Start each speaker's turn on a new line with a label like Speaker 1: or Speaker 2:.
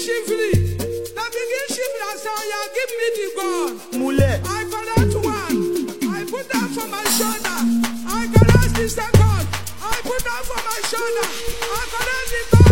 Speaker 1: shively. Now begin shively and say, "Oh, yeah, give me the gun."
Speaker 2: Mule.
Speaker 1: I collect one. I put that for my shoulder. I collect the second. I put that for my shoulder. I collect the third.